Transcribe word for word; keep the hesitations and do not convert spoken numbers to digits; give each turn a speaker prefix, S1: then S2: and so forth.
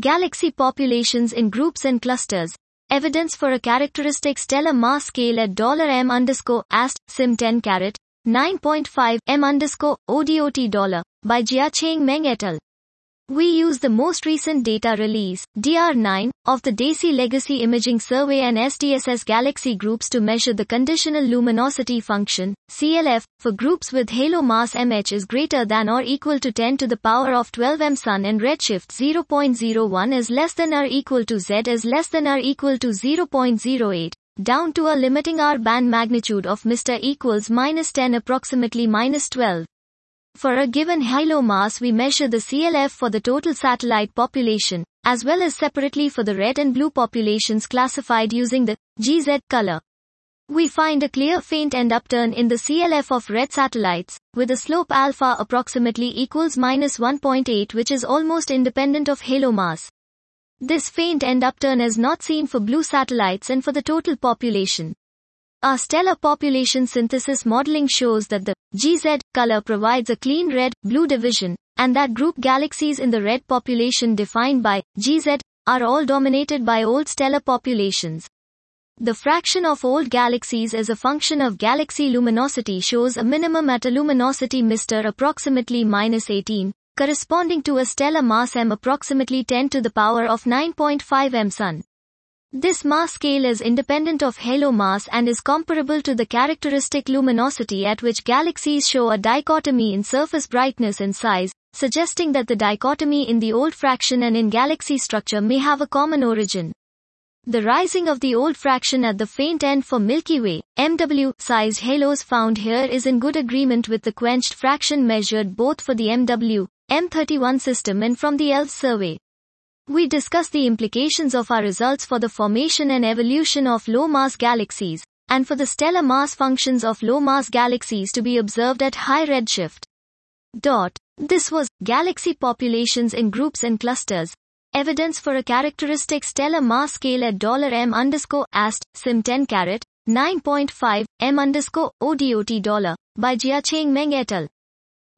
S1: Galaxy populations in groups and clusters. Evidence for a characteristic stellar mass scale at $m underscore ast sim ten carat nine point five m underscore odot dollar by Jiacheng Meng et al. We use the most recent data release, D R nine, of the DESI Legacy Imaging Survey and S D S S galaxy groups to measure the conditional luminosity function, C L F, for groups with halo mass M H is greater than or equal to ten to the power of twelve m Sun and redshift zero point zero one is less than or equal to Z is less than or equal to zero point zero eight, down to a limiting R band magnitude of Mister equals minus ten approximately minus twelve. For a given halo mass we measure the C L F for the total satellite population, as well as separately for the red and blue populations classified using the G Z color. We find a clear faint end upturn in the C L F of red satellites, with a slope alpha approximately equals minus one point eight, which is almost independent of halo mass. This faint end upturn is not seen for blue satellites and for the total population. Our stellar population synthesis modeling shows that the G Z color provides a clean red-blue division, and that group galaxies in the red population defined by G Z are all dominated by old stellar populations. The fraction of old galaxies as a function of galaxy luminosity shows a minimum at a luminosity Mister approximately minus eighteen, corresponding to a stellar mass M approximately ten to the power of nine point five m Sun. This mass scale is independent of halo mass and is comparable to the characteristic luminosity at which galaxies show a dichotomy in surface brightness and size, suggesting that the dichotomy in the old fraction and in galaxy structure may have a common origin. The rising of the old fraction at the faint end for Milky Way, M W-sized halos found here is in good agreement with the quenched fraction measured both for the M W, M thirty-one system and from the E L V S survey. We discuss the implications of our results for the formation and evolution of low-mass galaxies, and for the stellar mass functions of low-mass galaxies to be observed at high redshift. Dot. This was Galaxy Populations in Groups and Clusters. Evidence for a characteristic stellar mass scale at $m underscore ast sim ten carat nine point five m underscore odot dollar by Jiacheng Meng et al.